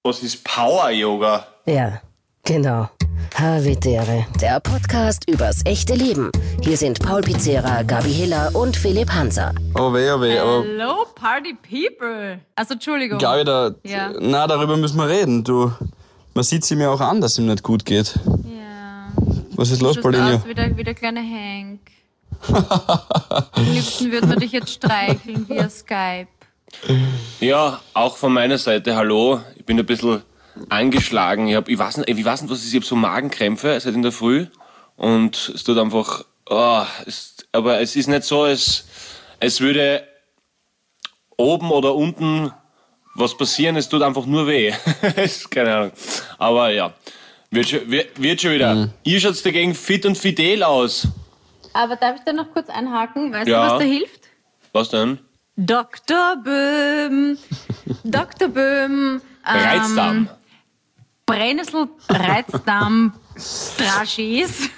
Was ist Power-Yoga? Ja, genau. Havidere, der Podcast übers echte Leben. Hier sind Paul Pizzera, Gabi Hiller und Philipp Hanser. Oh weh. Hello, Party People. Also, Entschuldigung. Gabi, Ja. darüber müssen wir reden. Man sieht sie mir auch an, dass ihm nicht gut geht. Ja. Was ist los, Du Paulinho? schaust aus wie der kleine Hank. Am liebsten würden wir dich jetzt streicheln via Skype. Ja, auch von meiner Seite, hallo. Ich bin ein bisschen angeschlagen. Ich weiß nicht, was ist. Ich habe so Magenkrämpfe seit in der Früh. Und es tut einfach... aber es ist nicht so, als würde oben oder unten was passieren. Es tut einfach nur weh. Keine Ahnung. Aber ja, wird schon wieder. Ihr schaut dagegen fit und fidel aus. Aber darf ich da noch kurz einhaken? Weißt Ja. du, was da hilft? Was denn? Dr. Böhm. Dr. Böhm. Reizdarm. Brennnessel, Reizdarm, Dragees.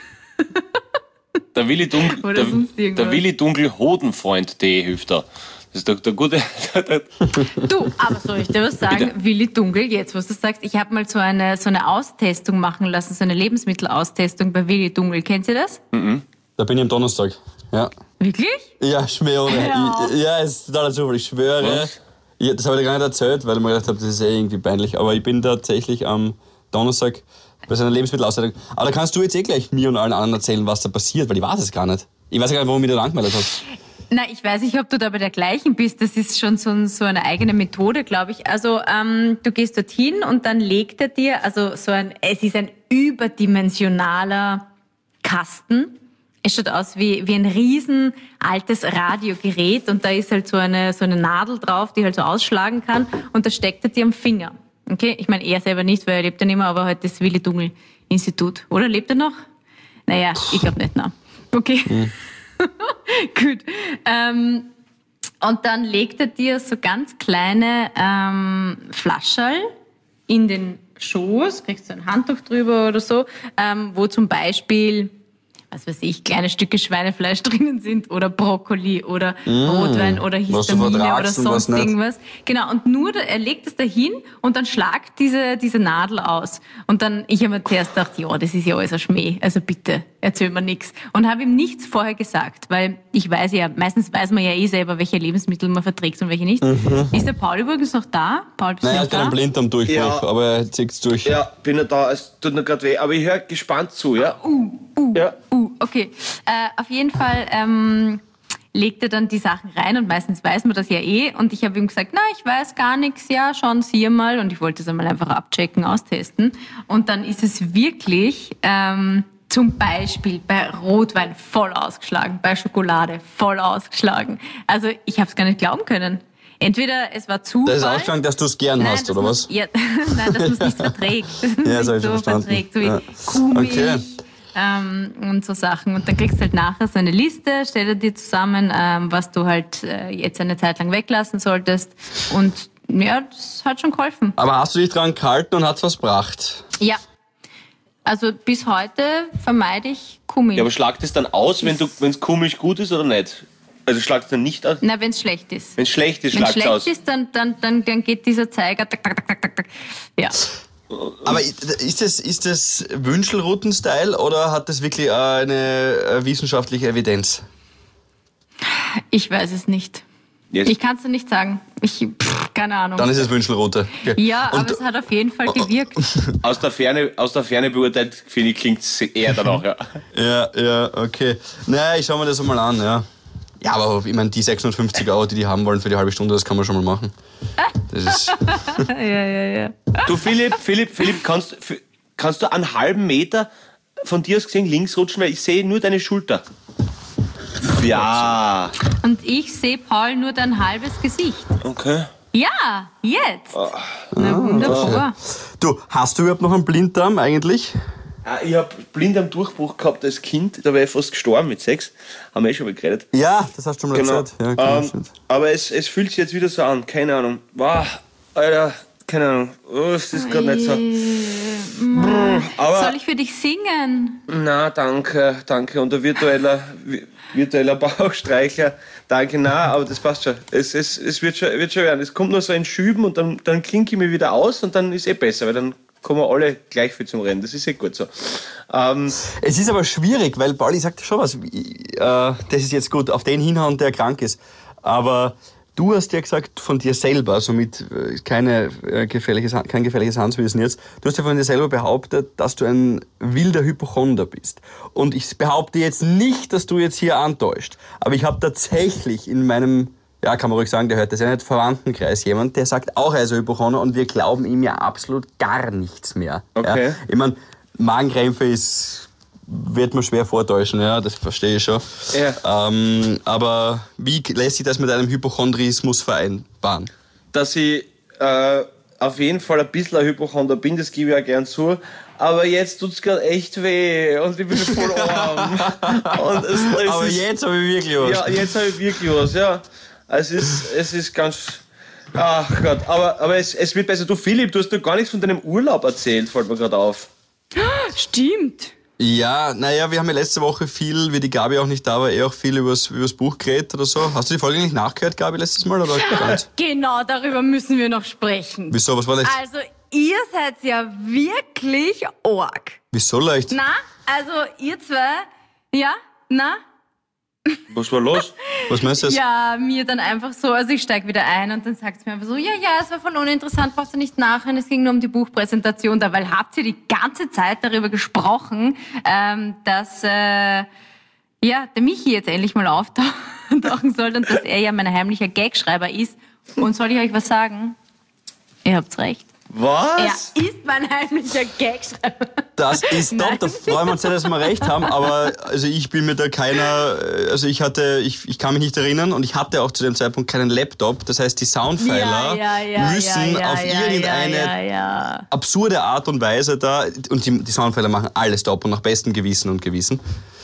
Der Willi Dunkel, Oder sonst irgendwas. der Willi Dunkel Hodenfreund-Tee hilft da. Das ist der gute... Du, aber soll ich dir was sagen? Bitte. Willi Dunkel, jetzt was du sagst, ich habe mal so eine Austestung machen lassen, so eine Lebensmittelaustestung bei Willi Dunkel. Kennt ihr das? Da bin ich am Donnerstag. Ja. Wirklich? Ja, schwöre. Hör auf. Ja, ist total Zufall. Ich schwöre. Was? Das habe ich dir gar nicht erzählt, weil ich mir gedacht habe, das ist irgendwie peinlich. Aber ich bin tatsächlich am Donnerstag bei so einer Lebensmittelausstellung. Aber da kannst du jetzt gleich mir und allen anderen erzählen, was da passiert, weil ich weiß es gar nicht. Ich weiß gar nicht, warum ich da angemeldet habe. Na, ich weiß nicht, ob du da bei der gleichen bist. Das ist schon so eine eigene Methode, glaube ich. Also, du gehst dorthin und dann legt er dir, es ist ein überdimensionaler Kasten. Es schaut aus wie ein riesen altes Radiogerät und da ist halt so eine Nadel drauf, die halt so ausschlagen kann und da steckt er dir am Finger. Okay? Ich meine, er selber nicht, weil er lebt ja nicht mehr, aber halt das Willi Dunkel Institut. Oder lebt er noch? Naja, ich glaube nicht, nein. Okay. Gut. Und dann legt er dir so ganz kleine Flascherl in den Schoß, kriegst du ein Handtuch drüber oder so, wo zum Beispiel, was weiß ich, kleine Stücke Schweinefleisch drinnen sind oder Brokkoli oder Rotwein oder was du Histamine oder vertragst und was sonst nicht. irgendwas. Genau, und er legt es dahin und dann schlagt diese Nadel aus. Und dann, ich habe mir zuerst gedacht, ja, das ist ja alles ein Schmäh, also bitte, erzähl mir nichts. Und habe ihm nichts vorher gesagt, weil ich weiß ja, meistens weiß man ja eh selber, welche Lebensmittel man verträgt und welche nicht. Ist der Paul übrigens noch da? Paul, bist du Naja, noch ich bin da? am Blinddarmdurchbruch, Ja. aber er zieht es durch. Ja, bin ja da. Es tut mir gerade weh. Aber ich höre gespannt zu, ja? Ja. Okay. Auf jeden Fall legt er dann die Sachen rein und meistens weiß man das ja eh. Und ich habe ihm gesagt, na, ich weiß gar nichts, ja, schauen Sie mal. Und ich wollte es einmal einfach abchecken, austesten. Und dann ist es wirklich zum Beispiel bei Rotwein voll ausgeschlagen, bei Schokolade voll ausgeschlagen. Also ich habe es gar nicht glauben können. Entweder es war Zufall. Das ist ausgegangen, dass du es gern hast, das oder muss- was? Ja, nein, dass man es nicht verträgt. Dass man Ja, es das hab nicht ich schon verstanden. verträgt, so wie Ja. Kuhmilch Okay. und so Sachen. Und dann kriegst du halt nachher so eine Liste, stell dir die zusammen, was du halt jetzt eine Zeit lang weglassen solltest. Und ja, das hat schon geholfen. Aber hast du dich dran gehalten und hat's was gebracht? Ja. Also bis heute vermeide ich Kuhmilch. Ja, aber schlagt es dann aus, wenn es Kuhmilch gut ist oder nicht? Also schlagt es dann nicht aus? Na, wenn es schlecht ist. Wenn es schlecht ist, Wenn es schlagt es schlecht aus. ist, dann geht dieser Zeiger tak, tak, tak, tak, tak, tak. Ja. Aber ist das Wünschelrouten-Style oder hat das wirklich eine wissenschaftliche Evidenz? Ich weiß es nicht. Jetzt. Ich kann es dir nicht sagen. Keine Ahnung. Dann ist es Wünschelroute. Okay. Ja, aber Und- es hat auf jeden Fall gewirkt. Aus der Ferne beurteilt, finde ich, klingt es eher danach, ja. Ja, okay. Naja, ich schau mir das mal an, ja. Ja, aber ich meine, die 650 €, die haben wollen für die halbe Stunde, das kann man schon mal machen. Das ist... Ja. Du, Philipp, kannst du einen halben Meter von dir aus gesehen links rutschen, weil ich sehe nur deine Schulter. Ja. Und ich sehe Paul nur dein halbes Gesicht. Okay. Ja, jetzt. Na wunderbar. Du, hast du überhaupt noch einen Blinddarm eigentlich? Ja, ich habe blind am Durchbruch gehabt als Kind, da wäre ich fast gestorben mit 6. Haben wir schon mal geredet. Ja, das hast du schon mal Genau. erzählt. Ja, genau, stimmt. Aber es fühlt sich jetzt wieder so an, keine Ahnung. Wow, Alter, keine Ahnung. Oh, es ist gerade nicht so. Aber Soll ich für dich singen? na, danke. Und der virtueller Bauchstreichler, danke, aber das passt schon. Es wird schon werden. Es kommt nur so ein Schüben und dann klinke ich mich wieder aus und dann ist besser, weil dann kommen wir alle gleich viel zum Rennen. Das ist gut so. Es ist aber schwierig, weil Pauli sagt schon was. Das ist jetzt gut, auf den hinhauen, der krank ist. Aber du hast ja gesagt von dir selber, somit kein gefährliches Handwissen jetzt, du hast ja von dir selber behauptet, dass du ein wilder Hypochonder bist. Und ich behaupte jetzt nicht, dass du jetzt hier antäuscht. Aber ich habe tatsächlich in meinem, ja, kann man ruhig sagen, der hört das ja nicht, Verwandtenkreis jemand, der sagt auch, er ist ein Hypochonder und wir glauben ihm ja absolut gar nichts mehr. Okay. Ja? Ich meine, Magenkrämpfe wird man schwer vortäuschen, ja, das verstehe ich schon. Ja. Aber wie lässt sich das mit einem Hypochondrismus vereinbaren? Dass ich auf jeden Fall ein bisschen ein Hypochonder bin, das gebe ich ja gern zu. Aber jetzt tut's gerade echt weh und ich bin voll arm. Und aber jetzt habe ich wirklich was. Ja, jetzt habe ich wirklich was, ja. Es ist ganz... Ach Gott, aber es wird besser. Du Philipp, du hast doch gar nichts von deinem Urlaub erzählt, fällt mir gerade auf. Stimmt. Ja, naja, wir haben ja letzte Woche viel, wie die Gabi auch nicht da war, auch viel übers Buch geredet oder so. Hast du die Folge eigentlich nachgehört, Gabi, letztes Mal? Oder gar nicht? Genau, darüber müssen wir noch sprechen. Wieso, was war leicht? Also, ihr seid ja wirklich arg. Wieso leicht? Na, also ihr zwei, ja, na? Was war los? Was meinst du jetzt? Ja, mir dann einfach so, also ich steige wieder ein und dann sagt es mir einfach so, ja, es war voll uninteressant, brauchst du nicht nachhören, es ging nur um die Buchpräsentation da, weil habt ihr die ganze Zeit darüber gesprochen, dass der Michi jetzt endlich mal auftauchen soll und dass er ja mein heimlicher Gagschreiber ist. Und soll ich euch was sagen? Ihr habt's recht. Was? Er ist mein heimlicher Gagschreiber. Das ist top, da freuen wir uns sehr, dass wir recht haben, aber also ich bin mir da keiner, also ich kann mich nicht erinnern und ich hatte auch zu dem Zeitpunkt keinen Laptop, das heißt die Soundpfeiler müssen auf irgendeine absurde Art und Weise da, und die Soundpfeiler machen alles top und nach bestem Wissen und Gewissen.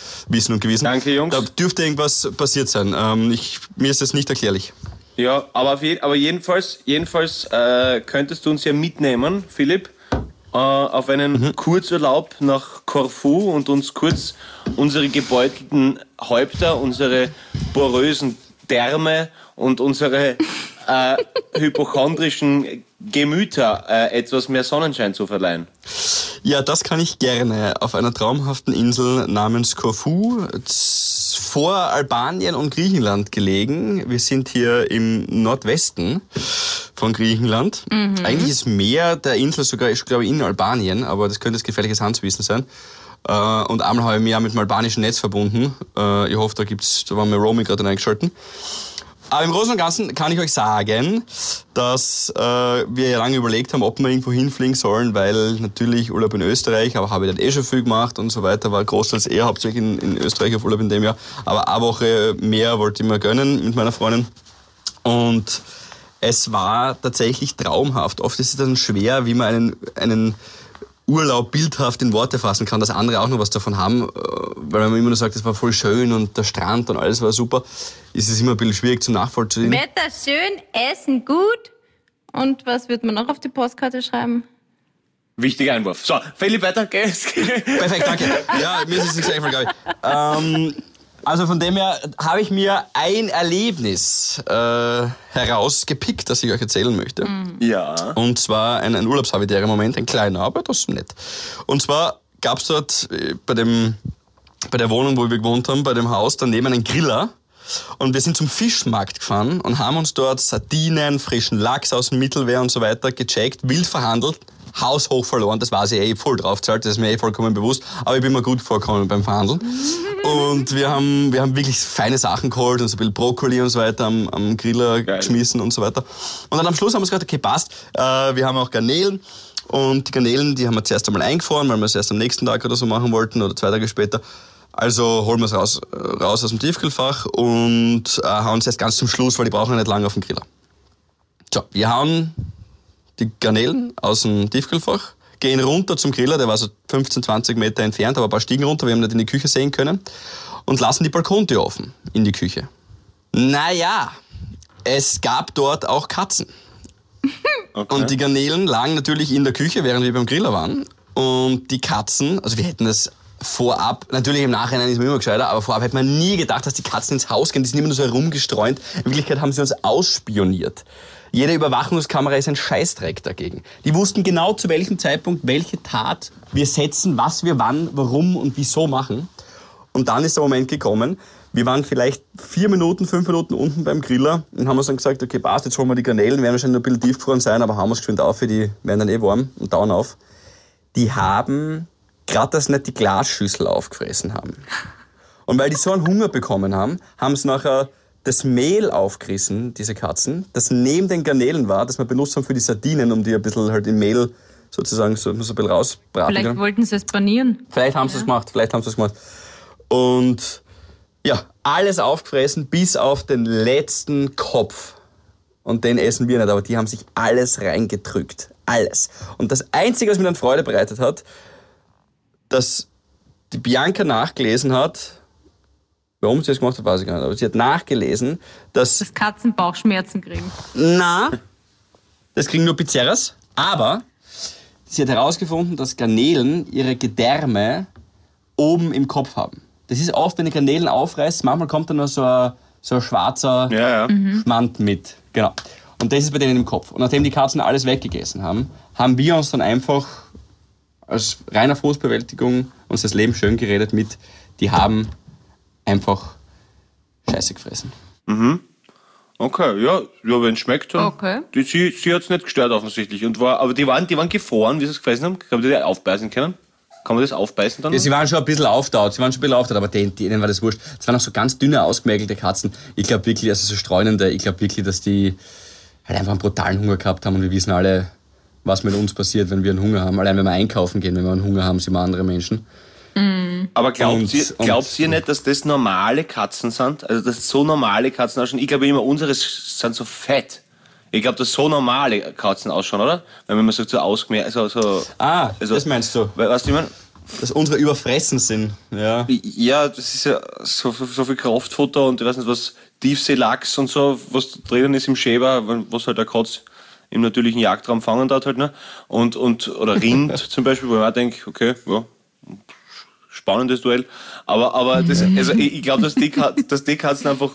Danke, Jungs. Da dürfte irgendwas passiert sein, mir ist das nicht erklärlich. Ja, aber jedenfalls könntest du uns ja mitnehmen, Philipp, auf einen Kurzurlaub nach Korfu und uns kurz unsere gebeutelten Häupter, unsere porösen Därme und unsere hypochondrischen Gemüter etwas mehr Sonnenschein zu verleihen. Ja, das kann ich gerne. Auf einer traumhaften Insel namens Korfu, vor Albanien und Griechenland gelegen. Wir sind hier im Nordwesten von Griechenland. Eigentlich ist mehr der Insel sogar, ich glaube, in Albanien, aber das könnte jetzt gefährliches Handwissen sein. Und einmal habe ich mich ja mit dem albanischen Netz verbunden. Ich hoffe, da waren wir Roaming gerade eingeschalten. Aber im Großen und Ganzen kann ich euch sagen, dass wir ja lange überlegt haben, ob wir irgendwo hinfliegen sollen, weil natürlich Urlaub in Österreich, aber habe ich dann schon viel gemacht und so weiter, war großteils eher hauptsächlich in Österreich auf Urlaub in dem Jahr. Aber eine Woche mehr wollte ich mir gönnen mit meiner Freundin. Und es war tatsächlich traumhaft. Oft ist es dann schwer, wie man einen Urlaub bildhaft in Worte fassen kann, dass andere auch noch was davon haben, weil man immer nur sagt, es war voll schön und der Strand und alles war super, ist es immer ein bisschen schwierig zu nachvollziehen. Wetter schön, Essen gut. Und was wird man noch auf die Postkarte schreiben? Wichtiger Einwurf. So, Philipp, weiter geht's. Perfekt, danke. Ja, mir ist es nicht eingefallen, glaube ich. Also von dem her habe ich mir ein Erlebnis herausgepickt, das ich euch erzählen möchte. Ja. Und zwar ein urlaubshabitärer Moment, ein kleiner, aber das ist nett. Und zwar gab es dort bei der Wohnung, wo wir gewohnt haben, bei dem Haus daneben einen Griller. Und wir sind zum Fischmarkt gefahren und haben uns dort Sardinen, frischen Lachs aus dem Mittelmeer und so weiter gecheckt, wild verhandelt. Haushoch verloren, das weiß ich voll drauf gezahlt, das ist mir vollkommen bewusst, aber ich bin mir gut vorgekommen beim Verhandeln. Und wir haben wirklich feine Sachen geholt und so ein bisschen Brokkoli und so weiter am Griller geschmissen und so weiter. Und dann am Schluss haben wir gesagt, okay, passt, wir haben auch Garnelen. Und die Garnelen, die haben wir zuerst einmal eingefroren, weil wir es erst am nächsten Tag oder so machen wollten oder 2 Tage später. Also holen wir es raus aus dem Tiefkühlfach und hauen es erst ganz zum Schluss, weil die brauchen ja nicht lange auf dem Griller. So, wir hauen die Garnelen aus dem Tiefkühlfach, gehen runter zum Griller, der war so 15, 20 Meter entfernt, aber ein paar Stiegen runter, wir haben nicht in die Küche sehen können, und lassen die Balkontür offen in die Küche. Naja, es gab dort auch Katzen. Okay. Und die Garnelen lagen natürlich in der Küche, während wir beim Griller waren. Und die Katzen, also wir hätten das vorab, natürlich im Nachhinein ist man immer gescheiter, aber vorab hätte man nie gedacht, dass die Katzen ins Haus gehen. Die sind immer nur so herumgestreunt. In Wirklichkeit haben sie uns ausspioniert. Jede Überwachungskamera ist ein Scheißdreck dagegen. Die wussten genau, zu welchem Zeitpunkt welche Tat wir setzen, was wir wann, warum und wieso machen. Und dann ist der Moment gekommen, wir waren vielleicht 5 Minuten unten beim Griller und haben uns dann gesagt, okay, passt, jetzt holen wir die Garnelen, werden wahrscheinlich noch ein bisschen tiefgefroren sein, aber haben wir es geschwind auf, die werden dann warm und dauern auf. Die haben, gerade dass sie nicht die Glasschüssel aufgefressen haben. Und weil die so einen Hunger bekommen haben, haben sie nachher das Mehl aufgerissen, diese Katzen, das neben den Garnelen war, das wir benutzt haben für die Sardinen, um die ein bisschen halt im Mehl sozusagen so ein bisschen rausbraten. Vielleicht wollten sie es panieren. Vielleicht haben sie es gemacht. Und ja, alles aufgefressen bis auf den letzten Kopf. Und den essen wir nicht, aber die haben sich alles reingedrückt. Alles. Und das Einzige, was mir dann Freude bereitet hat, dass die Bianca nachgelesen hat, warum sie das gemacht hat, weiß ich gar nicht, aber sie hat nachgelesen, dass Katzen Bauchschmerzen kriegen. Das kriegen nur Pizzeras, aber sie hat herausgefunden, dass Garnelen ihre Gedärme oben im Kopf haben. Das ist oft, wenn die Garnelen aufreißt, manchmal kommt da noch so ein schwarzer Schmand mit. Genau. Und das ist bei denen im Kopf. Und nachdem die Katzen alles weggegessen haben, haben wir uns dann einfach als reiner Frustbewältigung uns das Leben schön geredet mit, die haben einfach Scheiße gefressen. Okay, ja, wenn es schmeckt, dann. Okay. Sie hat es nicht gestört offensichtlich. Aber die waren gefroren, wie sie es gefressen haben. Kann man die aufbeißen können? Kann man das aufbeißen dann? Ja, sie waren schon ein bisschen auftaut, aber denen war das wurscht. Es waren auch so ganz dünne, ausgemergelte Katzen. Ich glaube wirklich, also so streunende, dass die halt einfach einen brutalen Hunger gehabt haben und wir wissen alle, was mit uns passiert, wenn wir einen Hunger haben. Allein wenn wir einkaufen gehen, wenn wir einen Hunger haben, sind wir andere Menschen. Aber glaubt ihr nicht, dass das normale Katzen sind? Also, dass so normale Katzen ausschauen? Ich glaube immer, unsere sind so fett. Ich glaube, dass so normale Katzen ausschauen, oder? Wenn man sagt, so ausgemerkt, das meinst du? Weißt du, ich meine? Dass unsere überfressen sind, ja. Ja, das ist ja so viel Kraftfutter und ich weiß nicht was, Tiefseelachs und so, was drinnen ist im Schäber, was halt der Katz im natürlichen Jagdraum fangen darf halt, ne? Oder Rind zum Beispiel, wo ich auch denke, okay, ja, spannendes Duell. Aber das, also ich glaube, dass die Katzen einfach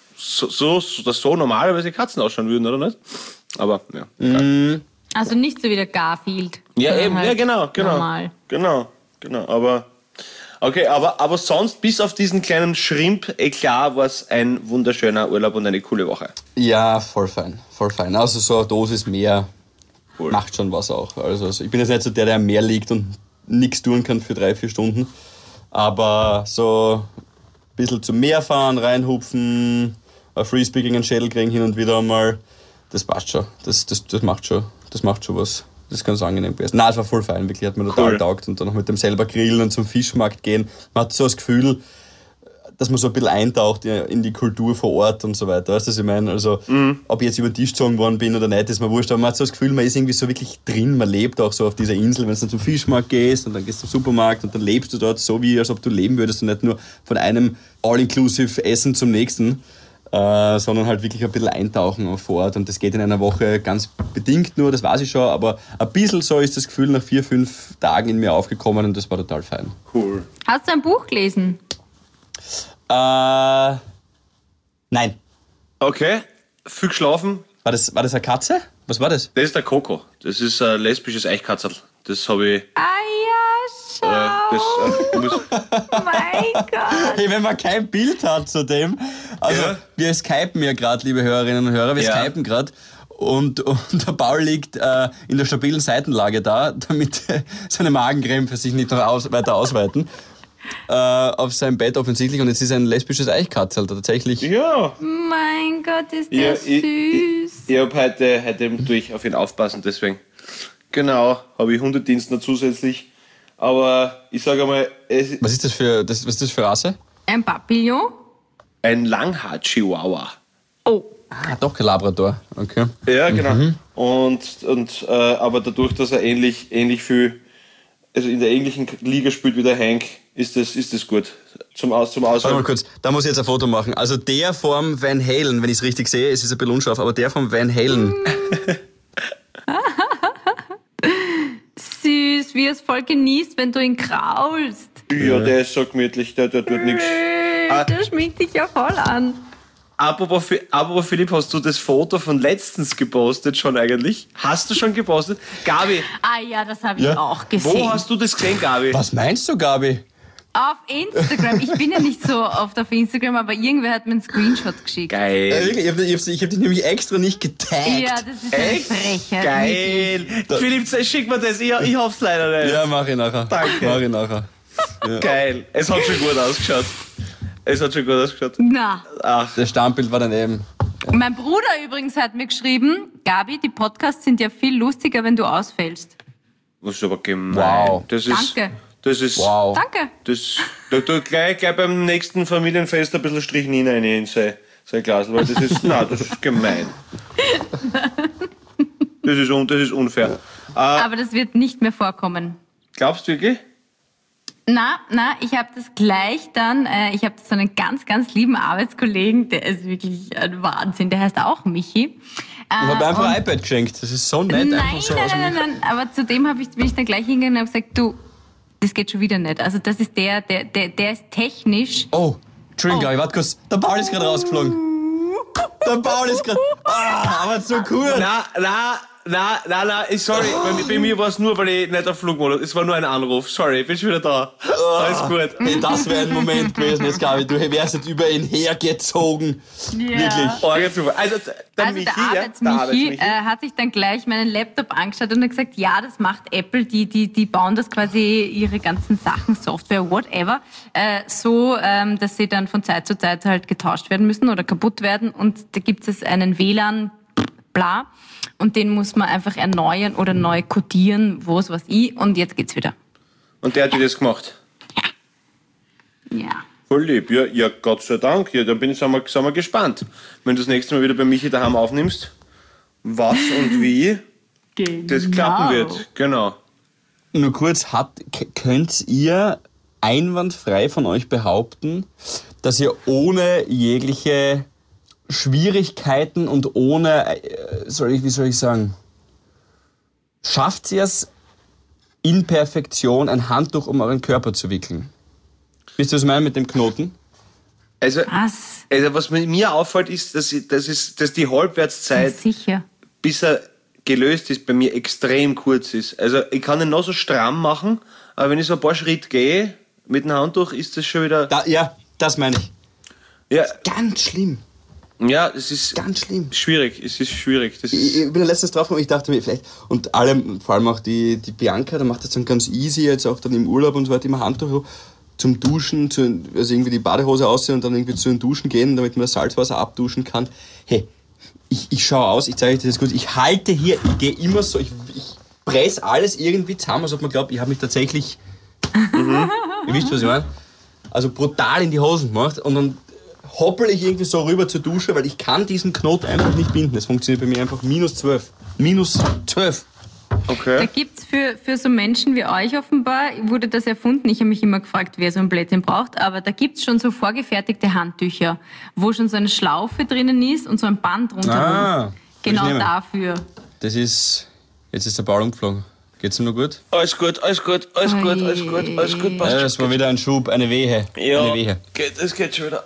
so normalerweise Katzen ausschauen würden, oder nicht? Aber, ja. Also nicht so wie der Garfield. Ja, eben, halt ja, genau. Genau. Aber, okay, aber sonst, bis auf diesen kleinen Shrimp-Eklat, war es ein wunderschöner Urlaub und eine coole Woche. Ja, voll fein. Also so eine Dosis mehr macht schon was auch. Also ich bin jetzt nicht so der am Meer liegt und nichts tun kann für 3-4 Stunden. Aber so ein bisschen zum Meer fahren, reinhupfen, ein Frisbee gegen einen Schädel kriegen hin und wieder einmal, das passt schon. Das macht schon was. Das ist ganz angenehm gewesen. Nein, es war voll fein, wirklich, hat mir total getaugt. Und dann noch mit dem selber grillen und zum Fischmarkt gehen. Man hat so das Gefühl, dass man so ein bisschen eintaucht in die Kultur vor Ort und so weiter. Weißt du, was ich meine? Also, ob ich jetzt über den Tisch gezogen worden bin oder nicht, ist mir wurscht. Aber man hat so das Gefühl, man ist irgendwie so wirklich drin. Man lebt auch so auf dieser Insel. Wenn du dann zum Fischmarkt gehst und dann gehst du zum Supermarkt und dann lebst du dort so, wie als ob du leben würdest und nicht nur von einem All-Inclusive-Essen zum nächsten. Sondern halt wirklich ein bisschen eintauchen auf vor Ort. Und das geht in einer Woche ganz bedingt nur, das weiß ich schon, aber ein bisschen so ist das Gefühl nach 4-5 Tagen in mir aufgekommen und das war total fein. Cool. Hast du ein Buch gelesen? Nein. Okay, viel geschlafen. War das eine Katze? Was war das? Das ist der Coco. Das ist ein lesbisches Eichkatzel. Das habe ich... Schau. Mein Gott. Hey, wenn man kein Bild hat zu dem. Also, wir skypen ja gerade, liebe Hörerinnen und Hörer, wir skypen gerade. Und der Paul liegt in der stabilen Seitenlage da, damit seine Magenkrämpfe sich nicht noch weiter ausweiten. Auf seinem Bett offensichtlich. Und jetzt ist ein lesbisches Eichkatzel tatsächlich. Ja. Mein Gott, ist der süß. Ich habe heute eben durch auf ihn aufpassen, deswegen. Genau, habe ich Hundedienst noch zusätzlich. Aber ich sage einmal... Was ist das für Rasse? Ein Papillon? Ein Langhaar-Chihuahua. Oh. Ah, doch kein Labrador. Okay. Ja, genau. Aber dadurch, dass er ähnlich viel, also in der ähnlichen Liga spielt wie der Hank, ist das gut. Zum Auswahl. Warte mal kurz, da muss ich jetzt ein Foto machen. Also der vom Van Halen, wenn ich es richtig sehe, es ist ein bisschen unscharf, aber der vom Van Halen. Süß. süß, wie er es voll genießt, wenn du ihn kraulst. Ja, der ist so gemütlich, der tut nichts. Der schminkt dich ja voll an. Apropos Philipp, hast du das Foto von letztens gepostet schon eigentlich? Hast du schon gepostet? Gabi, Ah ja, das habe ich auch gesehen. wo hast du das gesehen, Gabi? Was meinst du, Gabi? Auf Instagram. Ich bin ja nicht so oft auf Instagram, aber irgendwer hat mir einen Screenshot geschickt. Geil. Ich hab dich nämlich extra nicht getaggt. Ja, das ist eine Frechheit. Geil. Philipp, schick mir das. Ich hab's leider nicht. Ja, mach ich nachher. Danke. Mach ich nachher. Geil. Es hat schon gut ausgeschaut. Na, Das Stammbild war daneben. mein Bruder übrigens hat mir geschrieben, Gabi, die Podcasts sind ja viel lustiger, wenn du ausfällst. Das ist aber gemein. Wow. Danke. Das ist... Wow. Danke. Da gleich beim nächsten Familienfest ein bisschen Strychnin rein in sein Glas, weil das ist... Nein, das ist gemein. Das ist unfair. Aber das wird nicht mehr vorkommen. Glaubst du wirklich? Na, ich habe das gleich dann, ich habe so einen ganz, ganz lieben Arbeitskollegen, der ist wirklich ein Wahnsinn, der heißt auch Michi. Ich hab einfach ein iPad geschenkt. Das ist so nett. einfach so aus dem- Nein, aber zu dem bin ich dann gleich hingegangen und habe gesagt, du, das geht schon wieder nicht. Also das ist der ist technisch. Oh, Entschuldigung, Gabi, warte kurz. Der Paul ist gerade rausgeflogen. Der Paul ist gerade... aber so cool. Nein, sorry. Bei mir war es nur, weil ich nicht auf Flugmodus. Es war nur ein Anruf. Sorry, ich bin schon wieder da. Alles gut. Hey, das wäre ein Moment gewesen jetzt, Gabi. Du wärst jetzt über ihn hergezogen. Wirklich. Also der Also Michi, der der Arbeitsmichi hat sich dann gleich meinen Laptop angeschaut und hat gesagt, ja, das macht Apple, die bauen das quasi ihre ganzen Sachen, Software, whatever, so, dass sie dann von Zeit zu Zeit halt getauscht werden müssen oder kaputt werden und da gibt es einen WLAN, bla, und den muss man einfach erneuern oder neu codieren, was weiß ich, und jetzt geht's wieder. Und der hat dir das gemacht? Ja. Voll lieb. Ja, Gott sei Dank. Ja, dann sind wir gespannt. Wenn du das nächste Mal wieder bei Michi daheim aufnimmst, was und wie das klappen wird. Genau. Nur kurz, könnt ihr einwandfrei von euch behaupten, dass ihr ohne jegliche Schwierigkeiten und ohne, wie soll ich sagen, schafft ihr es in Perfektion, ein Handtuch um euren Körper zu wickeln? Wisst ihr, was ich meine mit dem Knoten? Also Was? was mir auffällt, ist, dass die Halbwertszeit, Sicher. bis er gelöst ist, bei mir extrem kurz ist. Also ich kann ihn noch so stramm machen, aber wenn ich so ein paar Schritte gehe mit dem Handtuch, ist das schon wieder... Das meine ich. Ja, Ganz schlimm. ja, es ist Ganz schlimm. schwierig. Es ist schwierig. Das Ich ist, bin da letztens drauf gekommen, ich dachte mir vielleicht, und alle, vor allem auch die Bianca, da macht das dann ganz easy, jetzt auch dann im Urlaub und so weiter, immer Handtuch zum Duschen, also irgendwie die Badehose ausziehen und dann irgendwie zu den Duschen gehen, damit man das Salzwasser abduschen kann. Hey, ich schaue aus, ich zeige euch das gut, ich halte hier, ich gehe immer so, ich presse alles irgendwie zusammen, als ob man glaubt, ich habe mich tatsächlich, ihr wisst, was ich meine, also brutal in die Hosen gemacht und dann hoppel ich irgendwie so rüber zur Dusche, weil ich kann diesen Knoten einfach nicht binden. Das funktioniert bei mir einfach -12. -12. Da okay. gibt's für so Menschen wie euch offenbar, wurde das erfunden. Ich habe mich immer gefragt, wer so ein Blödsinn braucht. Aber da gibt's schon so vorgefertigte Handtücher, wo schon so eine Schlaufe drinnen ist und so ein Band rundherum. Genau will ich nehmen. dafür. Das ist... Jetzt ist der Ball umgeflogen. Geht's ihm noch gut? Alles gut, passt Das war wieder ein Schub, eine Wehe. Ja, Eine Wehe. das geht schon wieder.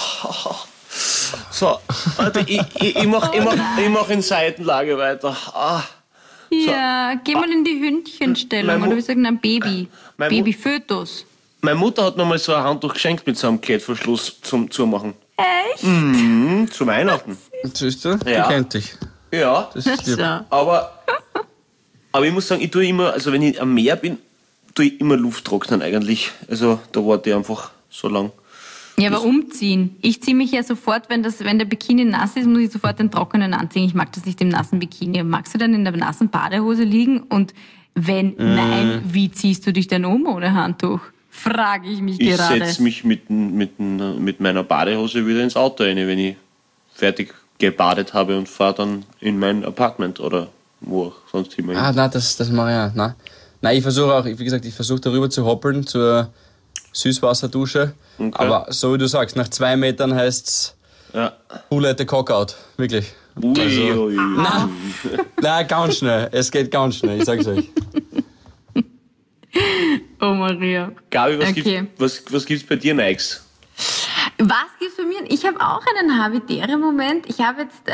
So, warte, ich mach in Seitenlage weiter. Ja, geh mal in die Hündchenstellung oder wie sagen ein Baby. Mein Babyfötus. Meine Mutter hat mir mal so ein Handtuch geschenkt mit so einem Klettverschluss zum Zumachen. Echt? Zu Weihnachten. Siehst du? Ja. Die kennt dich. Ja, Das ist lieb. So. aber ich muss sagen, ich tue immer, also wenn ich am Meer bin, tue ich immer Luft trocknen eigentlich. Also da warte ich einfach so lang. Ja, aber umziehen. Ich ziehe mich ja sofort, wenn der Bikini nass ist, muss ich sofort den trockenen anziehen. Ich mag das nicht im nassen Bikini. Magst du dann in der nassen Badehose liegen? Und wenn nein, wie ziehst du dich denn um ohne Handtuch? Frage ich mich Ich gerade. setze mich mit meiner Badehose wieder ins Auto rein, wenn ich fertig gebadet habe und fahre dann in mein Apartment oder wo auch sonst immer. Nein, das mache ich auch. Nein, ich versuche auch, wie gesagt, darüber zu hoppeln zur Süßwasserdusche. Okay. Aber so wie du sagst, nach 2 Metern heißt's Ja. who let the cock out. Wirklich. Ui. Nein, ganz schnell. Es geht ganz schnell, ich sag's euch. Oh Maria. Gabi, Okay. was gibt's bei dir Neues? Was gibt's bei mir? Ich habe auch einen Habitäre-Moment. Ich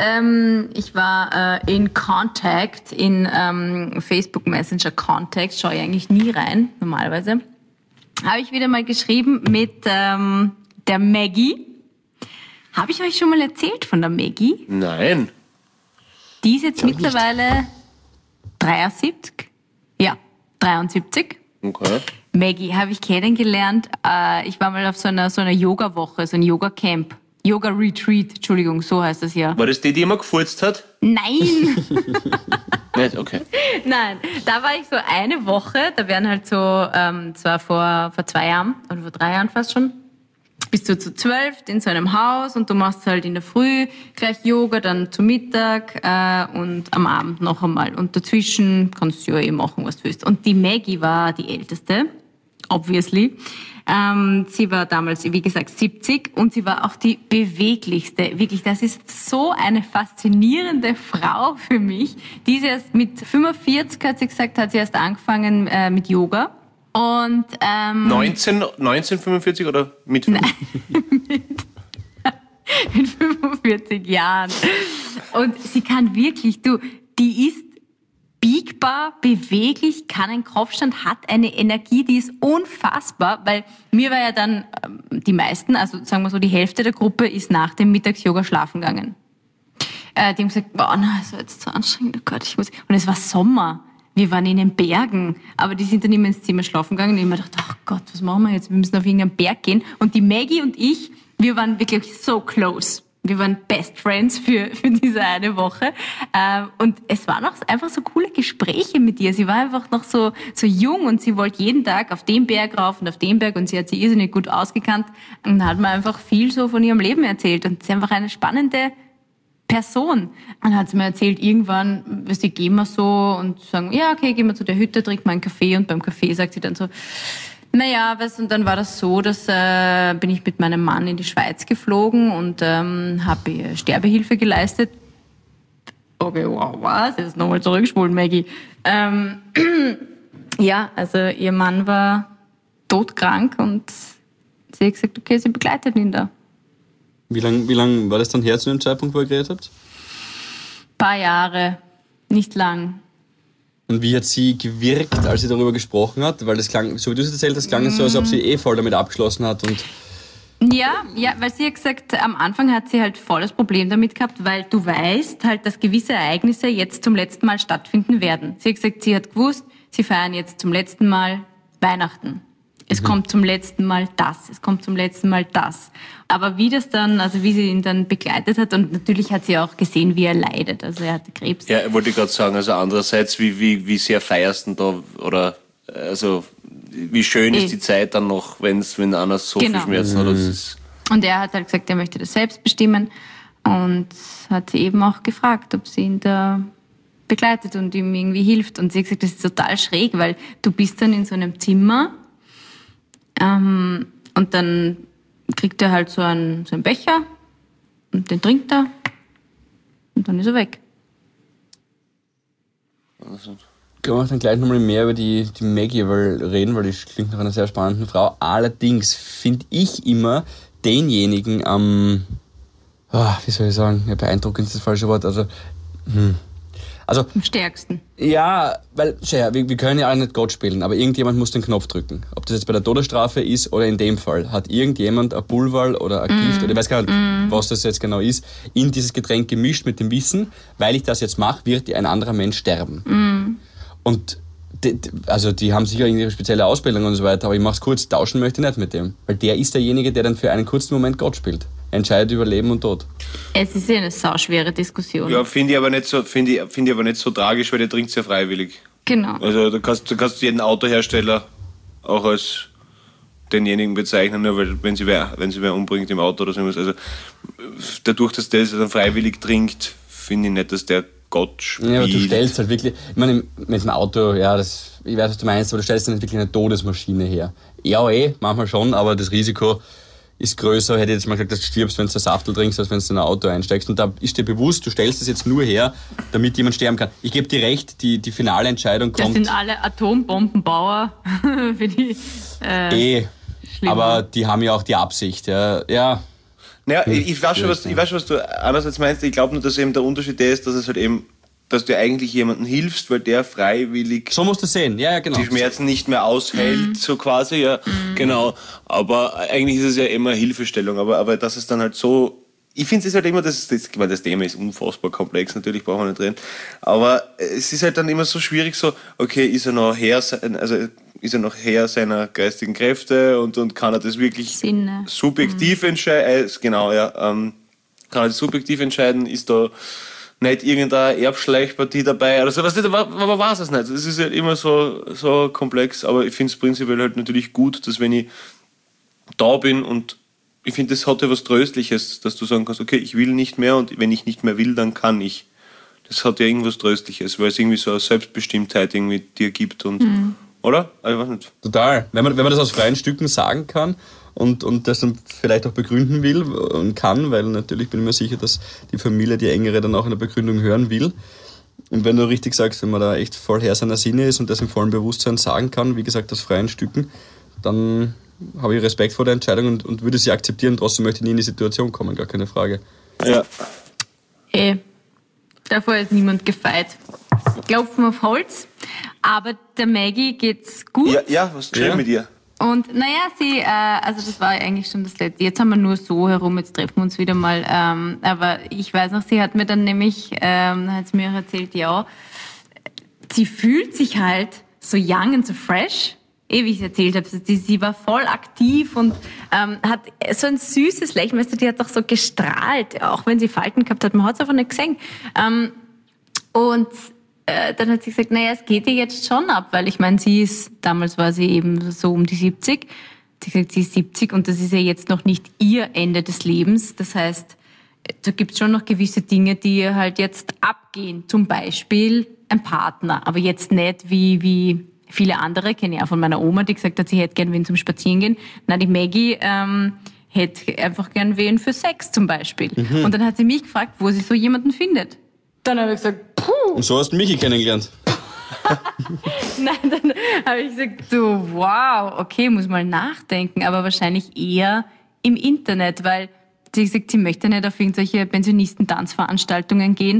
war in Contact, in Facebook Messenger Contact, schaue ich eigentlich nie rein, normalerweise. Habe ich wieder mal geschrieben mit der Maggie. Habe ich euch schon mal erzählt von der Maggie? Nein. Die ist jetzt mittlerweile 73. Ja, 73. Okay. Maggie habe ich kennengelernt. Ich war mal auf so einer Yoga-Woche, so ein Yoga-Camp. Yoga-Retreat, Entschuldigung, so heißt das ja. War das die immer gefurzt hat? Nein! Nicht? Okay. Nein, da war ich so eine Woche, da werden halt so, zwar vor 2 Jahren, oder vor 3 Jahren fast schon, bist du zu 12 in so einem Haus und du machst halt in der Früh gleich Yoga, dann zu Mittag und am Abend noch einmal. Und dazwischen kannst du ja eh machen, was du willst. Und die Maggie war die Älteste, obviously. Sie war damals, wie gesagt, 70 und sie war auch die beweglichste. Wirklich, das ist so eine faszinierende Frau für mich. Die ist erst mit 45, hat sie gesagt, hat sie erst angefangen mit Yoga. Und 1945 oder mit 5? Mit 45 Jahren. Und sie kann wirklich, die ist biegbar, beweglich, kann einen Kopfstand, hat eine Energie, die ist unfassbar, weil mir war ja dann die meisten, also sagen wir so, die Hälfte der Gruppe ist nach dem Mittags-Yoga schlafen gegangen. Die haben gesagt, boah, nein, das war jetzt zu anstrengend, oh Gott, ich muss. Und es war Sommer. Wir waren in den Bergen, aber die sind dann immer ins Zimmer schlafen gegangen und ich habe mir gedacht, ach Gott, was machen wir jetzt? Wir müssen auf irgendeinen Berg gehen. Und die Maggie und ich, wir waren wirklich so close. Wir waren Best Friends für diese eine Woche. Und es waren auch einfach so coole Gespräche mit ihr. Sie war einfach noch so jung und sie wollte jeden Tag auf den Berg rauf und auf den Berg und sie hat sich irrsinnig gut ausgekannt. Und hat mir einfach viel so von ihrem Leben erzählt. Und sie ist einfach eine spannende Person. Und hat sie mir erzählt, irgendwann, gehen wir so und sagen, ja, okay, gehen wir zu der Hütte, trinken wir einen Kaffee. Und beim Kaffee sagt sie dann so, naja, weißt du, und dann war das so, dass bin ich mit meinem Mann in die Schweiz geflogen und habe ihr Sterbehilfe geleistet. Okay, wow, was? Jetzt nochmal zurückspulen, Maggie. Ja, also ihr Mann war todkrank und sie hat gesagt, okay, sie begleitet ihn da. Wie lang war das dann her zu dem Zeitpunkt, wo ihr geredet habt? Ein paar Jahre, nicht lang. Und wie hat sie gewirkt, als sie darüber gesprochen hat? Weil das klang, so wie du es erzählt hast, klang es so, als ob sie voll damit abgeschlossen hat. Und ja, weil sie hat gesagt, am Anfang hat sie halt voll das Problem damit gehabt, weil du weißt halt, dass gewisse Ereignisse jetzt zum letzten Mal stattfinden werden. Sie hat gesagt, sie hat gewusst, sie feiern jetzt zum letzten Mal Weihnachten. Es kommt zum letzten Mal das, es kommt zum letzten Mal das. Aber wie das dann, also wie sie ihn dann begleitet hat, und natürlich hat sie auch gesehen, wie er leidet. Also er hatte Krebs. Ja, wollte ich gerade sagen, also andererseits, wie sehr feierst du da, oder, also, wie schön ist die Zeit dann noch, wenn einer so viel Schmerzen hat. Das ist und er hat halt gesagt, er möchte das selbst bestimmen und hat sie eben auch gefragt, ob sie ihn da begleitet und ihm irgendwie hilft. Und sie hat gesagt, das ist total schräg, weil du bist dann in so einem Zimmer, und dann kriegt er halt so einen Becher und den trinkt er und dann ist er weg. Können wir dann gleich nochmal mehr über die Maggie reden, weil die klingt nach einer sehr spannenden Frau. Allerdings finde ich immer denjenigen wie soll ich sagen, ja, beeindruckend ist das falsche Wort, also am stärksten. Ja, weil, wir können ja auch nicht Gott spielen, aber irgendjemand muss den Knopf drücken. Ob das jetzt bei der Todesstrafe ist oder in dem Fall, hat irgendjemand ein Pulver oder ein Gift, oder ich weiß gar nicht, was das jetzt genau ist, in dieses Getränk gemischt mit dem Wissen, weil ich das jetzt mache, wird ein anderer Mensch sterben. Und die haben sicher eine spezielle Ausbildung und so weiter, aber ich mach's kurz, tauschen möchte ich nicht mit dem. Weil der ist derjenige, der dann für einen kurzen Moment Gott spielt. Entscheidet über Leben und Tod. Es ist ja eine sauschwere Diskussion. ja, finde ich aber nicht so tragisch, weil der trinkt ja freiwillig. Genau. Also du kannst jeden Autohersteller auch als denjenigen bezeichnen, nur weil wenn sie wer umbringt im Auto oder so. Also dadurch, dass der es dann freiwillig trinkt, finde ich nicht, dass der Gott spielt. Ja, aber du stellst halt wirklich, ich meine, mit dem Auto, ich weiß, was du meinst, aber du stellst dann nicht wirklich eine Todesmaschine her. Ja, manchmal schon, aber das Risiko ist größer, hätte ich jetzt mal gesagt, dass du stirbst, wenn du ein Saftel trinkst, als wenn du in ein Auto einsteigst. Und da ist dir bewusst, du stellst es jetzt nur her, damit jemand sterben kann. Ich gebe dir recht, die finale Entscheidung kommt... Das sind alle Atombombenbauer für die... aber die haben ja auch die Absicht. Ja. Naja, ich weiß schon, was du einerseits meinst. Ich glaube nur, dass eben der Unterschied der ist, dass es halt eben, dass du eigentlich jemandem hilfst, weil der freiwillig so musst du sehen, ja, genau. die Schmerzen nicht mehr aushält, so quasi, ja, genau. Aber eigentlich ist es ja immer Hilfestellung, aber das ist dann halt so, ich finde es halt immer, das Thema ist unfassbar komplex, natürlich brauchen wir nicht reden, aber es ist halt dann immer so schwierig, so, okay, ist er noch Herr seiner geistigen Kräfte und kann er das wirklich subjektiv entscheiden, genau, ja, kann er das subjektiv entscheiden, ist da nicht irgendeine Erbschleichpartie dabei oder so, aber war es nicht. Es ist halt immer so komplex, aber ich finde es prinzipiell halt natürlich gut, dass wenn ich da bin und ich finde, das hat ja was Tröstliches, dass du sagen kannst, okay, ich will nicht mehr und wenn ich nicht mehr will, dann kann ich. Das hat ja irgendwas Tröstliches, weil es irgendwie so eine Selbstbestimmtheit irgendwie dir gibt und, oder? Ich weiß nicht. Total. Wenn man das aus freien Stücken sagen kann, und das dann vielleicht auch begründen will und kann, weil natürlich bin ich mir sicher, dass die Familie, die engere, dann auch in der Begründung hören will. Und wenn du richtig sagst, wenn man da echt voll Herr seiner Sinne ist und das im vollen Bewusstsein sagen kann, wie gesagt, aus freien Stücken, dann habe ich Respekt vor der Entscheidung und würde sie akzeptieren. Trotzdem möchte ich nie in die Situation kommen, gar keine Frage. Ja. Davor ist niemand gefeit. Klopfen auf Holz. Aber der Maggie geht's gut. Ja, was ist schön mit ihr? Und naja, also das war eigentlich schon das Letzte. Jetzt haben wir nur so herum, jetzt treffen wir uns wieder mal. Aber ich weiß noch, sie hat mir dann nämlich, hat sie mir auch erzählt, ja, sie fühlt sich halt so young und so fresh, wie ich es erzählt habe. Sie war voll aktiv und hat so ein süßes Lächeln, weißt du, die hat doch so gestrahlt, auch wenn sie Falten gehabt hat, man hat es einfach nicht gesehen. Dann hat sie gesagt, naja, es geht ihr jetzt schon ab, weil ich meine, damals war sie eben so um die 70. Sie hat gesagt, sie ist 70 und das ist ja jetzt noch nicht ihr Ende des Lebens. Das heißt, da gibt es schon noch gewisse Dinge, die ihr halt jetzt abgehen. Zum Beispiel ein Partner, aber jetzt nicht wie viele andere, kenne ich auch von meiner Oma, die gesagt hat, sie hätte gern wen zum Spazierengehen. Na, die Maggie hätte einfach gern wen für Sex zum Beispiel. Und dann hat sie mich gefragt, wo sie so jemanden findet. Dann habe ich gesagt, puh. Und so hast du Michi kennengelernt. Nein, dann habe ich gesagt, so, wow, okay, muss mal nachdenken, aber wahrscheinlich eher im Internet, weil sie gesagt, sie möchte nicht auf irgendwelche Pensionisten-Tanzveranstaltungen gehen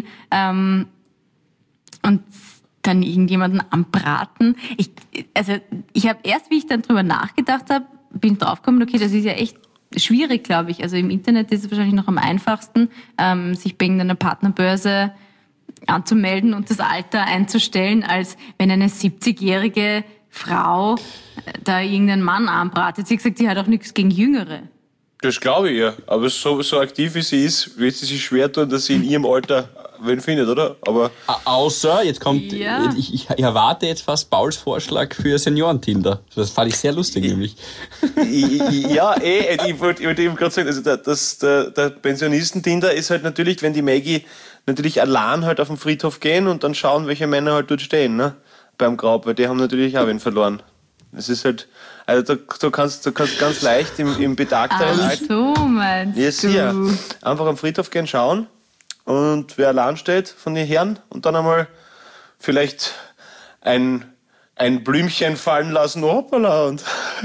und dann irgendjemanden anbraten. Ich habe erst, wie ich dann drüber nachgedacht habe, bin draufgekommen, okay, das ist ja echt schwierig, glaube ich. Also im Internet ist es wahrscheinlich noch am einfachsten, sich bei irgendeiner Partnerbörse anzumelden und das Alter einzustellen, als wenn eine 70-jährige Frau da irgendeinen Mann anbratet. Sie hat gesagt, sie hat auch nichts gegen Jüngere. Das glaube ich ja. Aber so aktiv wie sie ist, wird sie sich schwer tun, dass sie in ihrem Alter wen findet, oder? Aber außer, jetzt kommt, ja. ich erwarte jetzt fast Pauls Vorschlag für Senioren-Tinder. Das fand ich sehr lustig, nämlich. Ich wollte eben gerade sagen, also der Pensionisten-Tinder ist halt natürlich, wenn die Maggie natürlich allein halt auf den Friedhof gehen und dann schauen, welche Männer halt dort stehen, ne? Beim Grab, weil die haben natürlich auch wen verloren. Es ist halt, also du kannst ganz leicht im betagteren Alter. So meinst du? Ja, einfach am Friedhof gehen, schauen und wer allein steht von den Herren und dann einmal vielleicht ein Blümchen fallen lassen, hoppala, und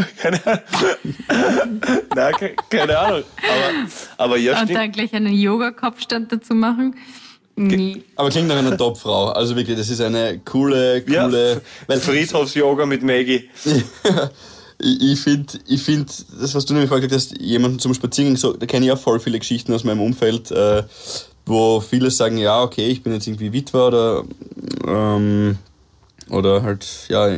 keine Ahnung. Aber ja, und stimmt. dann gleich einen Yoga-Kopfstand dazu machen. Nee. Aber klingt nach einer Top-Frau. Also wirklich, das ist eine coole... weil Friedhofs-Yoga mit Maggie. Ich finde, das, was du nämlich vorher gesagt hast, jemanden zum Spaziergehen, so, da kenne ich auch voll viele Geschichten aus meinem Umfeld, wo viele sagen, ja, okay, ich bin jetzt irgendwie Witwer oder halt, ja,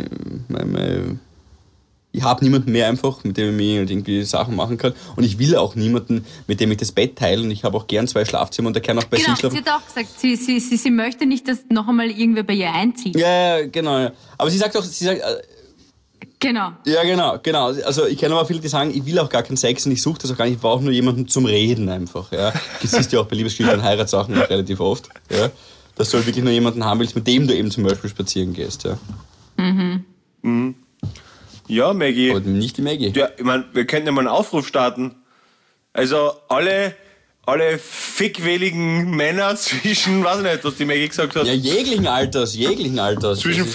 ich habe niemanden mehr einfach, mit dem ich irgendwie Sachen machen kann. Und ich will auch niemanden, mit dem ich das Bett teile. Und ich habe auch gern 2 Schlafzimmer und der kann auch bei sich schlafen. Sie hat auch gesagt, sie möchte nicht, dass noch einmal irgendwer bei ihr einzieht. Ja, genau. Ja. Aber sie sagt auch, genau. Ja, genau. Also ich kenne aber viele, die sagen, ich will auch gar keinen Sex und ich suche das auch gar nicht, ich brauche nur jemanden zum Reden einfach. Ja. Das siehst du ja auch bei Liebesgeschichten und Heiratssachen auch relativ oft. Ja. Dass du halt wirklich nur jemanden haben willst, mit dem du eben zum Beispiel spazieren gehst. Ja. Ja, Maggie. Aber nicht die Maggie. Ja, ich meine, wir könnten ja mal einen Aufruf starten. Also alle fickwilligen Männer zwischen, weiß ich nicht, was die Maggie gesagt hat. Ja, jeglichen Alters. Zwischen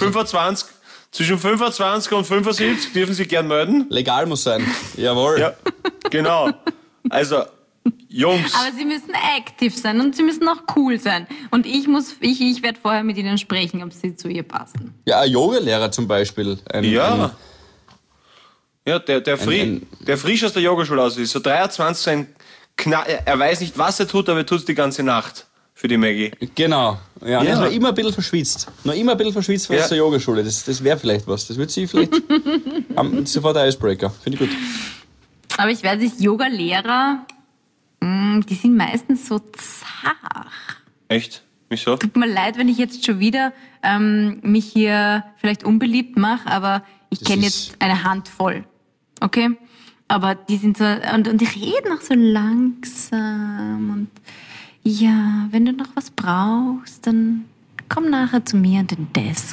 25 und 75 dürfen Sie gern melden. Legal muss sein. Jawohl. Ja, genau. Also, Jungs. Aber sie müssen aktiv sein und sie müssen auch cool sein. Und ich werde vorher mit ihnen sprechen, ob sie zu ihr passen. Ja, ein Yogalehrer zum Beispiel. Ja, der frisch aus der Yogaschule aus ist. So 23, er weiß nicht, was er tut, aber er tut es die ganze Nacht für die Maggie. Genau. Ja, und er ist noch immer ein bisschen verschwitzt. Aus der Yogaschule. Das wäre vielleicht was. Das würde sie vielleicht sofort ein Icebreaker. Finde ich gut. Aber ich weiß nicht, Yoga-Lehrer, die sind meistens so zart. Echt? Wieso? Tut mir leid, wenn ich jetzt schon wieder mich hier vielleicht unbeliebt mache, aber ich kenne jetzt eine Handvoll. Okay? Aber die sind so, und die reden auch so langsam und ja, wenn du noch was brauchst, dann komm nachher zu mir an den Desk.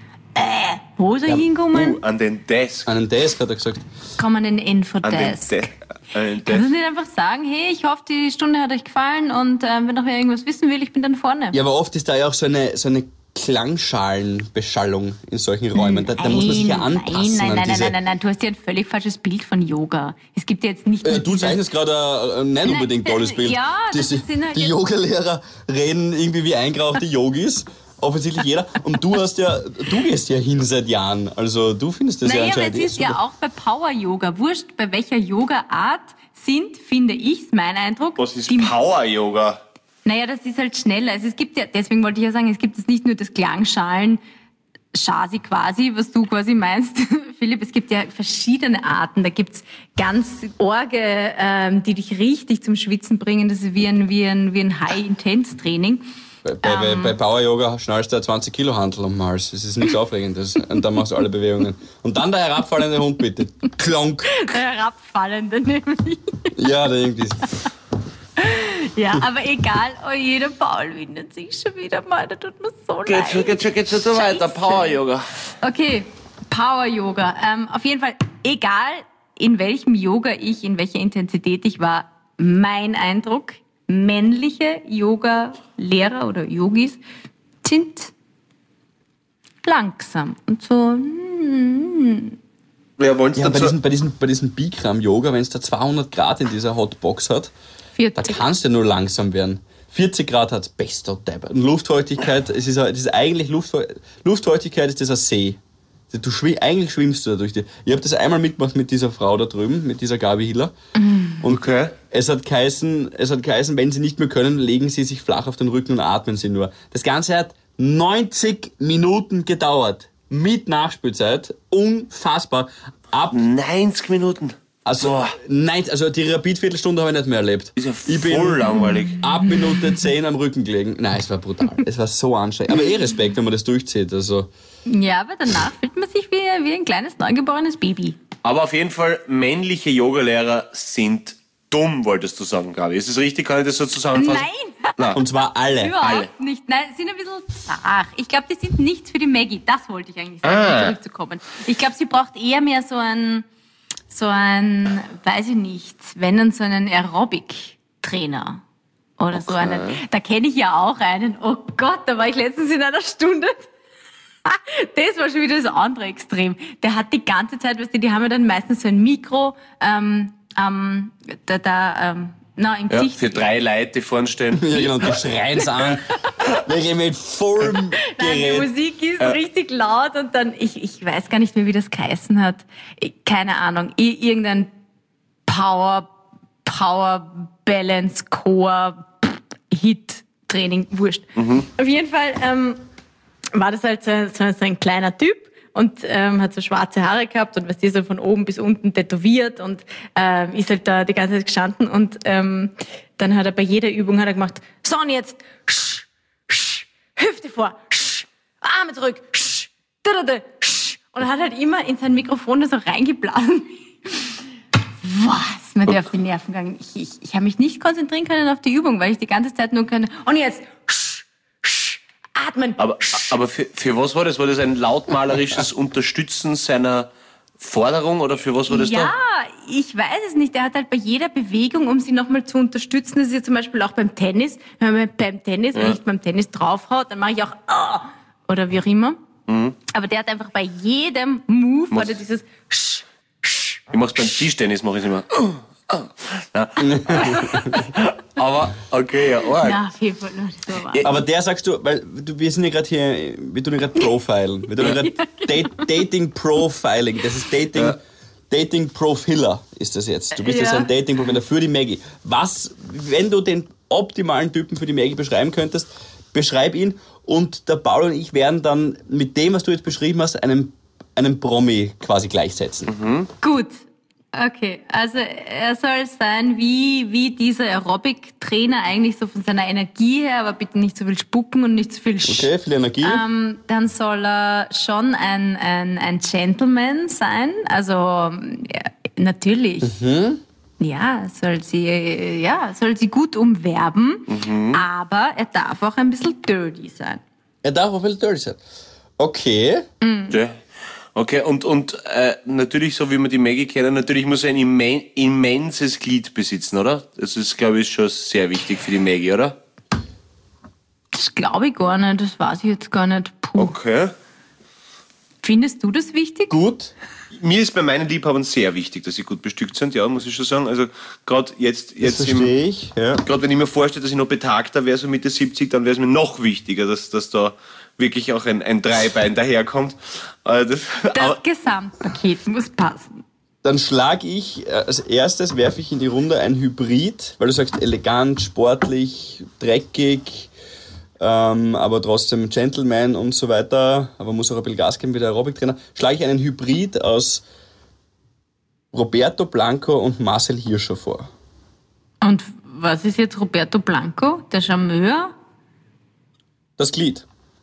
Wo soll ich hinkommen? An den Desk. An den Desk hat er gesagt. Komm an den Infodesk. Kannst du nicht einfach sagen, hey, ich hoffe, die Stunde hat euch gefallen und wenn noch wer irgendwas wissen will, ich bin dann vorne. Ja, aber oft ist da ja auch so eine Klangschalenbeschallung in solchen Räumen. Da muss man sich ja anpassen. Nein, du hast ja ein völlig falsches Bild von Yoga. Es gibt ja jetzt nicht nur du zeichnest gerade ein nicht unbedingt tolles Bild. Ja, die Yogalehrer reden irgendwie wie eingerauchte Yogis. Offensichtlich jeder. Und du gehst ja hin seit Jahren. Also du findest das ja anscheinend aber es ist ja auch bei Power-Yoga. Wurscht, bei welcher Yoga-Art finde ich, mein Eindruck. Was ist Power-Yoga? Naja, das ist halt schneller. Also es gibt ja, deswegen wollte ich ja sagen, es gibt jetzt nicht nur das Klangschalen-Schasi quasi, was du quasi meinst, Philipp. Es gibt ja verschiedene Arten. Da gibt's ganz Orge, die dich richtig zum Schwitzen bringen. Das ist wie ein High-Intense-Training. Bei Power Yoga schnallst du ein 20 Kilo Hantel um den Hals. Das ist nichts Aufregendes. Und dann machst du alle Bewegungen. Und dann der herabfallende Hund, bitte. Klonk. Der herabfallende nämlich. Ja, der irgendwie. Ja, aber egal. Oh, jeder Paul windet sich schon wieder mal. Das tut mir so leid. Geht schon so weiter. Power Yoga. Okay, Power Yoga. Auf jeden Fall, egal in welchem Yoga in welcher Intensität ich war, mein Eindruck, männliche Yoga-Lehrer oder Yogis sind langsam und so. Ja, bei diesem Bikram-Yoga, wenn es da 200 Grad in dieser Hotbox hat, 40. Da kannst du nur langsam werden. 40 Grad hat es bester Depp. Und Luftfeuchtigkeit, es ist eigentlich Luftfeuchtigkeit ist das ein See. Eigentlich schwimmst du da durch die. Ich habe das einmal mitgemacht mit dieser Frau da drüben, mit dieser Gabi Hiller. Und okay. Es hat geheißen, wenn sie nicht mehr können, legen sie sich flach auf den Rücken und atmen sie nur. Das Ganze hat 90 Minuten gedauert. Mit Nachspielzeit. Unfassbar. 90 Minuten? Also die Rapid-Viertelstunde habe ich nicht mehr erlebt. Ist ja voll langweilig. Ab Minute 10 am Rücken gelegen. Nein, es war brutal. Es war so anstrengend. Aber Respekt, wenn man das durchzieht. Also. Ja, aber danach fühlt man sich wie ein kleines, neugeborenes Baby. Aber auf jeden Fall, männliche Yogalehrer sind dumm, wolltest du sagen, Gabi. Ist das richtig? Kann ich das so zusammenfassen? Nein. Und zwar alle. Überhaupt nicht. Nein, sie sind ein bisschen zart. Ich glaube, die sind nichts für die Maggie. Das wollte ich eigentlich sagen, um zurückzukommen. Ich glaube, sie braucht eher mehr so ein, weiß ich nicht, wenn dann so einen Aerobic-Trainer oder so einen. Da kenne ich ja auch einen. Oh Gott, da war ich letztens in einer Stunde. Das war schon wieder das andere Extrem. Der hat die ganze Zeit, die haben ja dann meistens so ein Mikro, im Gesicht. Für 3 Leute, die vorne stehen. Ja, genau, die schreien es an. Wirklich mit vollem Gerät. Die Musik ist richtig laut und dann, ich weiß gar nicht mehr, wie das geheißen hat. Keine Ahnung. Irgendein Power Balance Core Hit Training, wurscht. Auf jeden Fall war das halt so ein kleiner Typ und hat so schwarze Haare gehabt und was so von oben bis unten tätowiert und ist halt da die ganze Zeit gestanden und dann hat er bei jeder Übung gemacht, so und jetzt Hüfte vor, Arme zurück, und er hat halt immer in sein Mikrofon da so reingeblasen. Was? Mir der auf die Nerven gegangen. Ich habe mich nicht konzentrieren können auf die Übung, weil ich die ganze Zeit nur können. Und jetzt atmen. Aber für was war das? War das ein lautmalerisches Unterstützen seiner Forderung oder für was war das Ja, ich weiß es nicht. Er hat halt bei jeder Bewegung, um sie nochmal zu unterstützen, das ist ja zum Beispiel auch beim Tennis, wenn ich beim Tennis draufhaut, dann mache ich auch oder wie auch immer. Aber der hat einfach bei jedem Move oder dieses Ich mach's beim Tischtennis, mache ich immer. Ja. Aber, okay, ja, arg. Ja, auf jeden Fall. So war. Aber der sagst du, weil wir sind ja gerade hier, wir tun ja gerade Profilen. Wir tun ja gerade Dating-Profiling. Das ist Dating-Profiler ist das jetzt. Du bist jetzt ein Dating-Profiler für die Maggie. Was, wenn du den optimalen Typen für die Maggie beschreiben könntest, beschreib ihn und der Paul und ich werden dann mit dem, was du jetzt beschrieben hast, einen Promi quasi gleichsetzen. Gut. Okay, also er soll sein wie dieser Aerobic-Trainer eigentlich so von seiner Energie her, aber bitte nicht so viel spucken und nicht so viel Okay, viel Energie. Dann soll er schon ein Gentleman sein, also natürlich. Ja, soll sie gut umwerben, aber er darf auch ein bisschen dirty sein. Er darf auch ein bisschen dirty sein. Okay. Okay, und natürlich, so wie wir die Maggie kennen, natürlich muss er ein immenses Glied besitzen, oder? Das ist, glaube ich, schon sehr wichtig für die Maggie, oder? Das glaube ich gar nicht, das weiß ich jetzt gar nicht. Puh. Okay. Findest du das wichtig? Gut. Mir ist bei meinen Liebhabern sehr wichtig, dass sie gut bestückt sind, ja, muss ich schon sagen. Also gerade jetzt Das verstehe ich. Ja. Gerade wenn ich mir vorstelle, dass ich noch betagter wäre, so Mitte 70, dann wäre es mir noch wichtiger, dass da wirklich auch ein Dreibein daherkommt. Das Gesamtpaket muss passen. Dann schlage ich, als erstes werfe ich in die Runde ein Hybrid, weil du sagst elegant, sportlich, dreckig, aber trotzdem Gentleman und so weiter, aber muss auch ein bisschen Gas geben wie der Aerobic-Trainer. Schlage ich einen Hybrid aus Roberto Blanco und Marcel Hirscher vor. Und was ist jetzt Roberto Blanco, der Charmeur? Das Glied.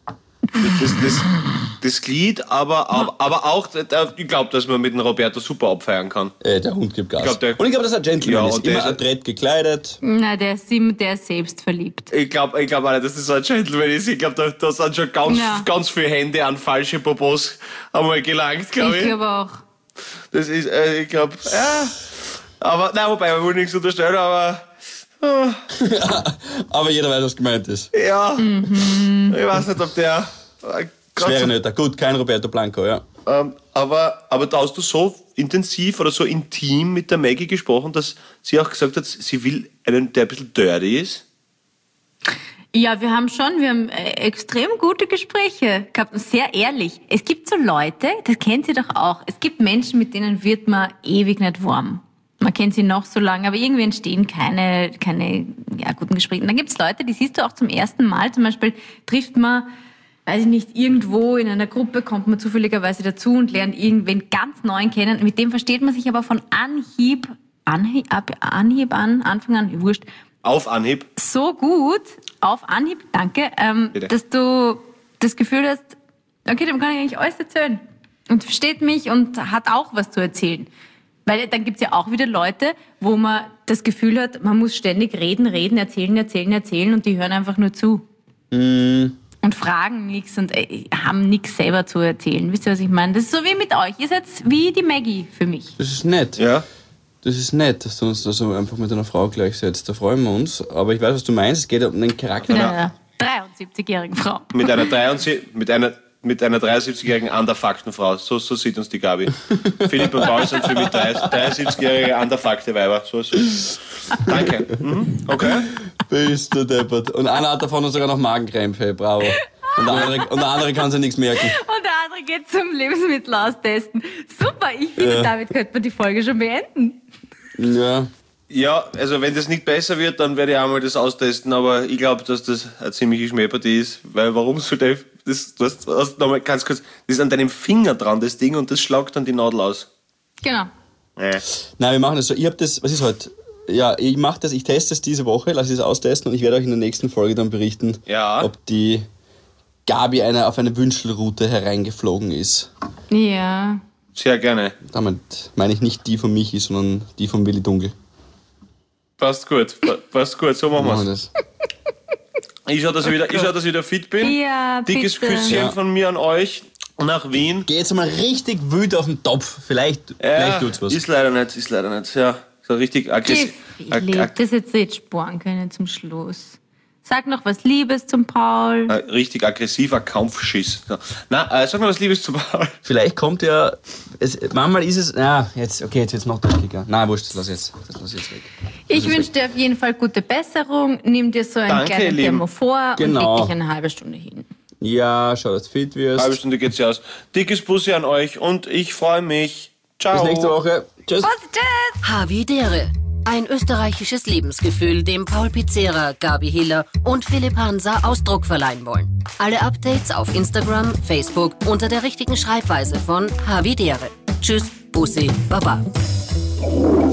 Das Glied, aber auch, ich glaube, dass man mit dem Roberto super abfeiern kann. Der Hund gibt Gas. Und ich glaube, dass er ein Gentleman ist. und der Immer adrett gekleidet. Nein, der ist selbst verliebt. Ich glaube auch nicht, dass das so ein Gentleman ist. Ich glaube, da sind schon ganz viele Hände an falsche Popos einmal gelangt, glaube ich. Ich glaube auch. Das ist, ich glaube, ja. Aber, nein, wobei, man will nichts unterstellen, aber... Aber jeder weiß, was gemeint ist. Ja, ich weiß nicht, ob der... Schwere Nöte. Gut, kein Roberto Blanco, ja. Aber da hast du so intensiv oder so intim mit der Maggie gesprochen, dass sie auch gesagt hat, sie will einen, der ein bisschen dirty ist? Ja, wir haben extrem gute Gespräche gehabt, sehr ehrlich. Es gibt so Leute, das kennt ihr doch auch, es gibt Menschen, mit denen wird man ewig nicht warm. Man kennt sie noch so lange, aber irgendwie entstehen keine guten Gespräche. Und dann gibt es Leute, die siehst du auch zum ersten Mal. Zum Beispiel trifft man, weiß ich nicht, irgendwo in einer Gruppe, kommt man zufälligerweise dazu und lernt irgendwen ganz Neuen kennen. Mit dem versteht man sich aber von Anfang an, wurscht. Auf Anhieb? So gut, auf Anhieb, danke, dass du das Gefühl hast, okay, dem kann ich eigentlich alles erzählen. Und versteht mich und hat auch was zu erzählen. Weil dann gibt's ja auch wieder Leute, wo man das Gefühl hat, man muss ständig reden, erzählen und die hören einfach nur zu. Und fragen nichts und haben nichts selber zu erzählen. Wisst ihr, was ich meine? Das ist so wie mit euch. Ihr seid wie die Maggie für mich. Das ist nett. Ja. Das ist nett, dass du uns da so einfach mit einer Frau gleichsetzt. Da freuen wir uns. Aber ich weiß, was du meinst. Es geht um den Charakter. Mit einer 73-jährigen Frau. Mit einer 73-jährigen Anderfaktenfrau. So sieht uns die Gabi. Philipp und Paul sind für mich 73-jährige Anderfakte-Weiber. So. Danke. Okay. Bist du deppert. Und einer hat davon sogar noch Magenkrämpfe. Bravo. Und der andere kann sich nichts merken. Und der andere geht zum Lebensmittel austesten. Super, ich finde, damit könnte man die Folge schon beenden. Ja. Ja, also wenn das nicht besser wird, dann werde ich auch mal das austesten, aber ich glaube, dass das eine ziemliche Schmähpartie ist, weil warum soll das nochmal ganz kurz, das ist an deinem Finger dran, das Ding, und das schlagt dann die Nadel aus. Genau. Nein, wir machen das so, ich habe das, was ist heute? Ja, ich mache das, ich teste es diese Woche, lasse es austesten und ich werde euch in der nächsten Folge dann berichten, ob die Gabi auf eine Wünschelroute hereingeflogen ist. Ja. Sehr gerne. Damit meine ich nicht die von Michi, sondern die von Willi Dunkel. Passt gut, so machen wir es. Ich schau, dass ich wieder fit bin. Ja, Dickes bitte. Küsschen von mir an euch. nach Wien. Geh jetzt mal richtig wild auf den Topf. Vielleicht tut's was. Ist leider nicht. Ja, so richtig aggressiv. Das jetzt sparen können zum Schluss. Sag noch was Liebes zum Paul. Richtig aggressiver Kampfschiss. So. Sag noch was Liebes zum Paul. Vielleicht kommt ja. Manchmal ist es. Jetzt wird's noch dreckiger. Nein, wurscht, das lass jetzt weg. Ich wünsche dir auf jeden Fall gute Besserung. Nimm dir so einen kleinen Thermo vor und leg dich eine halbe Stunde hin. Ja, schau, dass du fit wirst. Halbe Stunde geht's ja aus. Dickes Bussi an euch und ich freue mich. Ciao. Bis nächste Woche. Tschüss. Tschüss. Havidere. Ein österreichisches Lebensgefühl, dem Paul Pizzera, Gabi Hiller und Philipp Hansa Ausdruck verleihen wollen. Alle Updates auf Instagram, Facebook unter der richtigen Schreibweise von Havidere. Tschüss, Bussi, Baba.